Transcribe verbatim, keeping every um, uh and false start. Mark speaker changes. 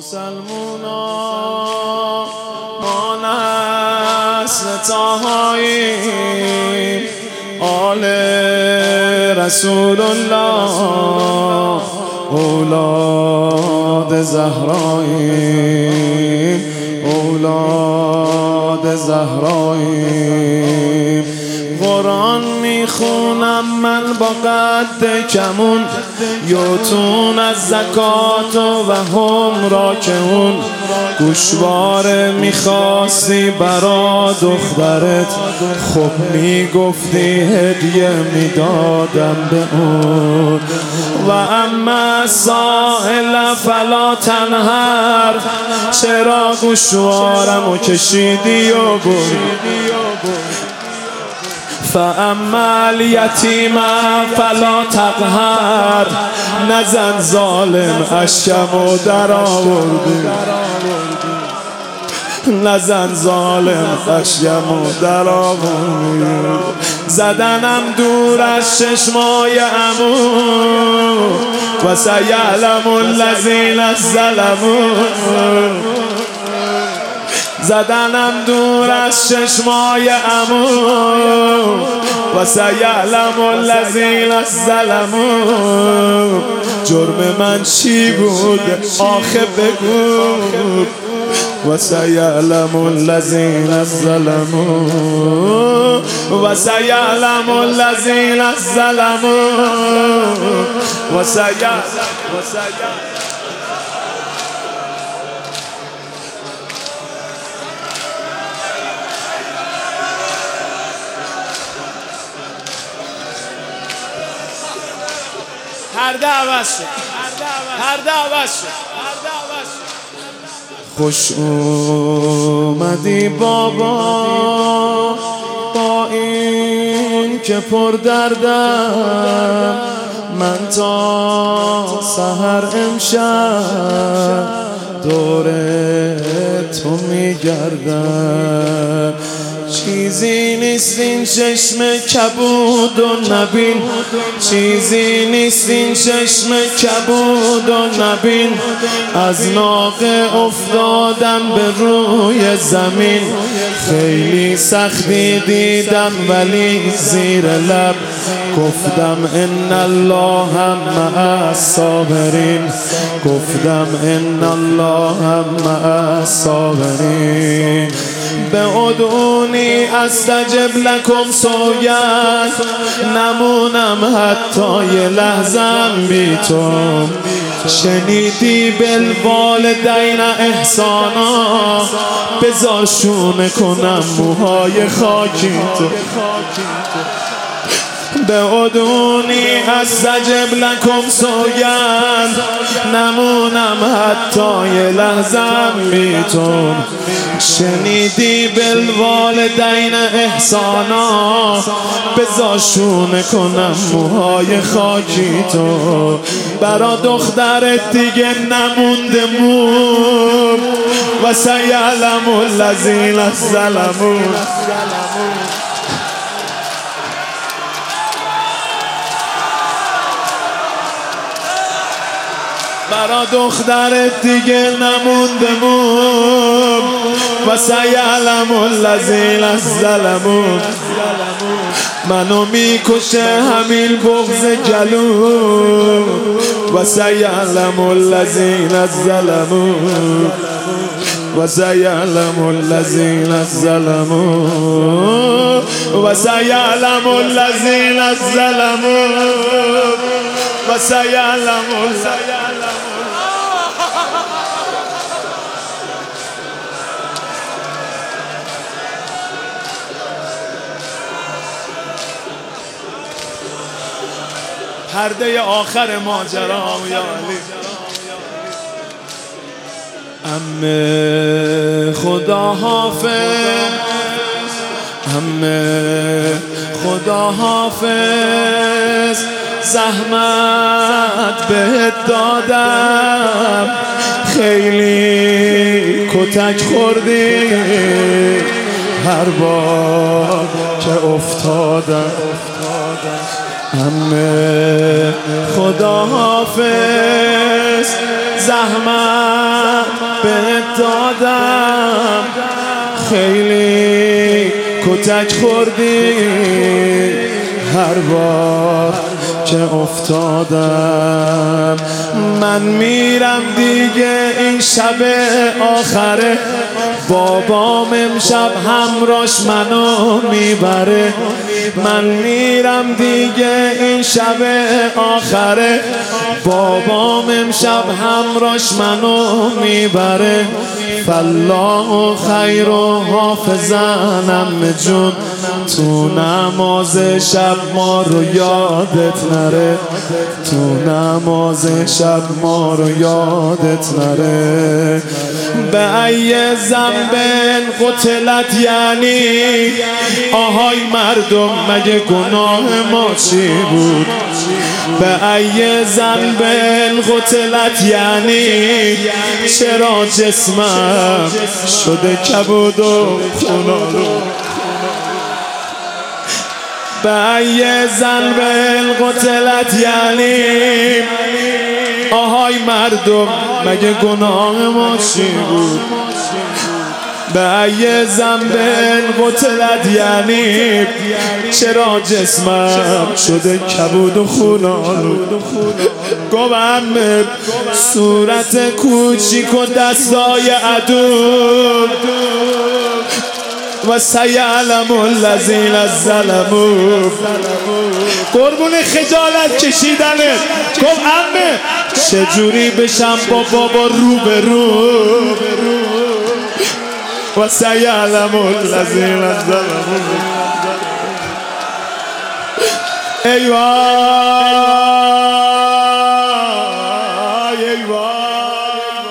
Speaker 1: مسلمونا ما نسل طاهاییم، آل رسول الله اولاد زهراییم، اولاد زهراییم. قرآن میخونم من با قد کمون، یوتون از زکات و هم راکعون. گوشواره میخواستی برا دخترت، خب میگفتی هدیه میدادم به اون. و اما سائل فلا تنهر، چرا گوشوارمو کشیدی و بردی؟ فاما الیتیم فلا تقهر، نزن ظالم اشکمو در آوردی، نزن ظالم اشکمو در آوردی. زدنم دور از چشمای عمو، و سیعلم الذین ظلموا. زدنم دور از چشمای عمو، و سیعلم الذین ظلموا. جرم من چی بود آخه بگو، و سیعلم الذین ظلموا، و سیعلم الذین ظلموا، و سیعلم. هر دعوت شد، هر دعوت شد. خوش اومدی بابا با این که پر دردم، من تا سحر امشب دور تو میگردم. چیزی نیست این چشم کبود و نبین، چیزی نیست این چشم کبود و نبین. از ناقه افتادم به روی زمین، خیلی سختی دیدم ولی زیر لب گفتم ان الله مع الصابرین، گفتم ان الله مع الصابرین. به ادعونی استجب لکم سوگند، نمونم حتی یه لحظم بی تو. شنیدی بالوالدین احسانا، بذار شونه کنم موهای خاکی تو. به ادعونی استجب لکم سوگند، نمونم حتی یه لحظم بی تو. شنیدی بالوالدین احسانا، بذار شونه کنم موهای خاکی تو. برا دخترت دیگه نمونده مون، و سیعلم الذین ظلموا. برا دخترت دیگه نمونده مون، و سیعلم الذین ظلموا. منو میکشه همین بغض جلو، و سیعلم الذین ظلموا، و سیعلم الذین ظلموا، و سیعلم الذین ظلموا، و سیعلم. پرده آخر ماجرا یا علی. عمه خدا حافظ، عمه خدا حافظ. زحمت بهت دادم، خیلی کتک خوردی هر بار که افتادم. عمه خدا حافظ، زحمت بهت دادم خیلی کتک خوردی هر بار که افتادم. من میرم دیگه این شب آخره، بابام امشب همراش منو میبره. من میرم دیگه این شب آخره، بابام امشب همراش منو میبره. فالله خیر و حافظن عمه جون، تو نماز شب ما رو یادت نره، تو نماز شب ما رو یادت نره. به ای ذنب قتلت یعنی آهای مردم مگه گناه ما چی بود؟ به ای ذنب قتلت یعنی چرا جسمم شده کبود و خونالو؟ به ای ذنب قتلت یعنی آهای مردم مگه گناه ما چی بود؟ به ای ذنب قتلت یعنی چرا جسمم شده کبود و خونالو؟ گوام صورت کوچیک و دستای عدو و سیعلم الذین ظلموا. قربون خجالت کشیدنه. گفت عمه چجوری بشم با بابا رو به رو؟ و سیعلم الذین ظلموا. ای وای ای وای